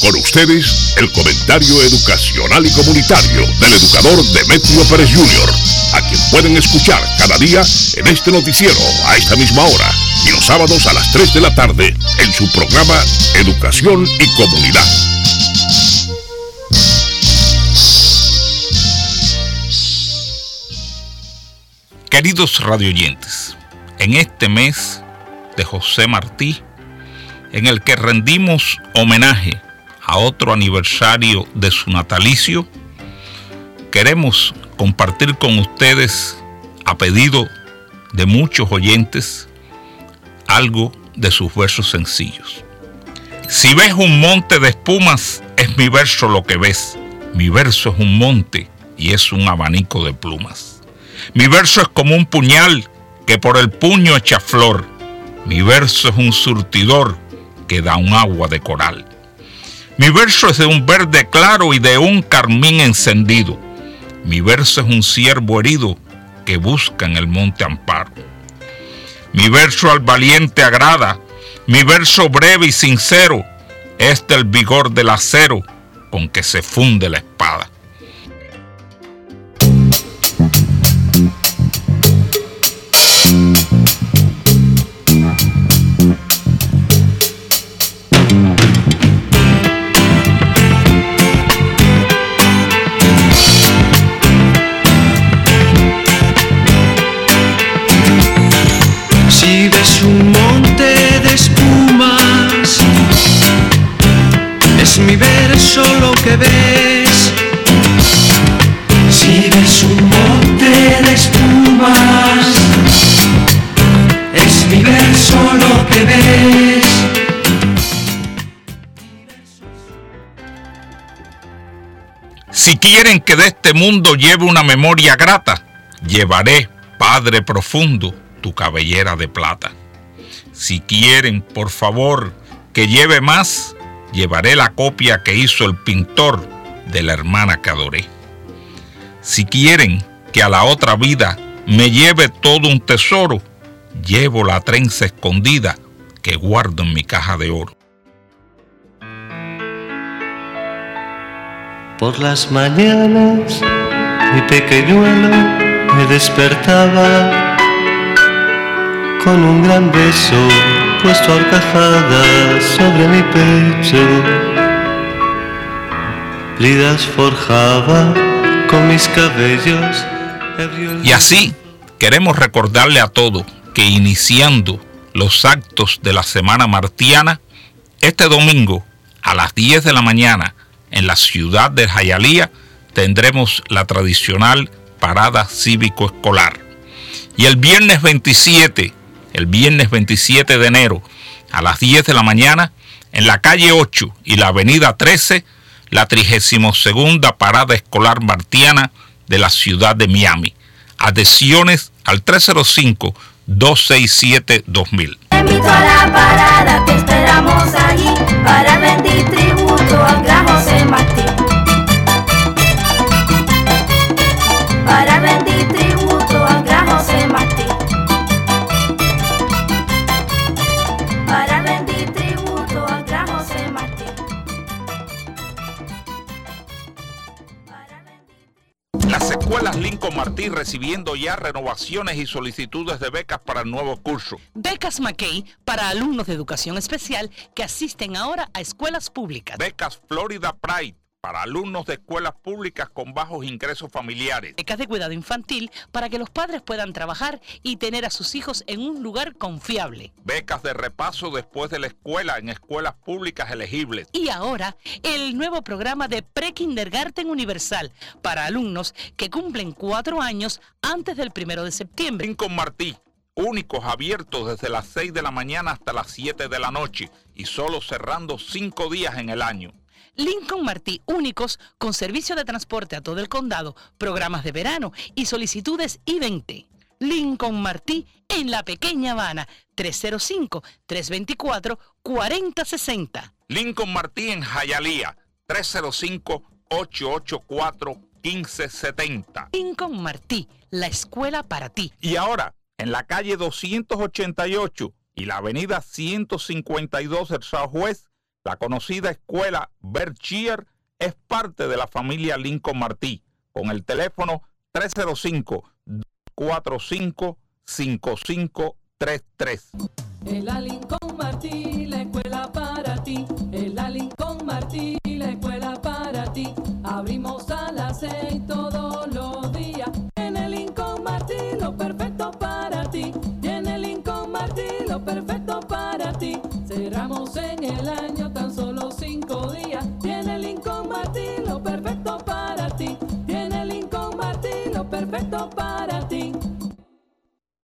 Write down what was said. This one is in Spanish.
Con ustedes, el comentario educacional y comunitario del educador Demetrio Pérez Jr., a quien pueden escuchar cada día en este noticiero a esta misma hora y los sábados a las 3 de la tarde en su programa Educación y Comunidad. Queridos radioyentes, en este mes de José Martí, en el que rendimos homenaje a otro aniversario de su natalicio, queremos compartir con ustedes, a pedido de muchos oyentes, algo de sus versos sencillos. Si ves un monte de espumas, es mi verso lo que ves. Mi verso es un monte y es un abanico de plumas. Mi verso es como un puñal que por el puño echa flor. Mi verso es un surtidor que da un agua de coral. Mi verso es de un verde claro y de un carmín encendido. Mi verso es un ciervo herido que busca en el monte amparo. Mi verso al valiente agrada. Mi verso breve y sincero es del vigor del acero con que se funde la espada. Si ves un monte de espumas, es mi verso lo que ves. Si ves un monte de espumas, es mi verso lo que ves. Si quieren que de este mundo lleve una memoria grata, llevaré, Padre profundo, tu cabellera de plata. Si quieren, por favor, que lleve más, llevaré la copia que hizo el pintor de la hermana que adoré. Si quieren que a la otra vida me lleve todo un tesoro, llevo la trenza escondida que guardo en mi caja de oro. Por las mañanas, mi pequeñuelo me despertaba con un gran beso puesto a horcajadas sobre mi pecho. Bridas forjaba con mis cabellos. Y así queremos recordarle a todos que iniciando los actos de la Semana Martiana, este domingo a las 10 de la mañana en la ciudad de Jayalía tendremos la tradicional parada cívico-escolar. Y el viernes 27 de enero a las 10 de la mañana en la calle 8 y la avenida 13, la 32ª parada escolar martiana de la ciudad de Miami. Adhesiones al 305-267-2000. Te invito a la parada, te esperamos allí para rendir tributo al gran José Martí. Para rendir tributo al gran José Martí. Para rendir tributo al gran José Martí. Las escuelas Lincoln Martí recibiendo ya renovaciones y solicitudes de becas para el nuevo curso. Becas McKay para alumnos de educación especial que asisten ahora a escuelas públicas. Becas Florida Pride para alumnos de escuelas públicas con bajos ingresos familiares. Becas de cuidado infantil para que los padres puedan trabajar y tener a sus hijos en un lugar confiable. Becas de repaso después de la escuela en escuelas públicas elegibles. Y ahora, el nuevo programa de Pre-Kindergarten Universal para alumnos que cumplen 4 años antes del 1 de septiembre. Lincoln Martí, únicos abiertos desde las 6 de la mañana hasta las 7 de la noche y solo cerrando 5 días en el año. Lincoln Martí, únicos con servicio de transporte a todo el condado, programas de verano y solicitudes I-20. Lincoln Martí en la Pequeña Habana, 305-324-4060. Lincoln Martí en Jayalía, 305-884-1570. Lincoln Martí, la escuela para ti. Y ahora, en la calle 288 y la avenida 152 del Southwest, La conocida escuela Berkshire es parte de la familia Lincoln Martí, con el teléfono 305-245-5533. En la Lincoln Martí, la escuela para ti. En la Lincoln Martí, la escuela para ti. Abrimos a las 6 todos los días. En el Lincoln Martí, lo perfecto para ti. Y en el Lincoln Martí, lo perfecto para ti. Cerramos en el año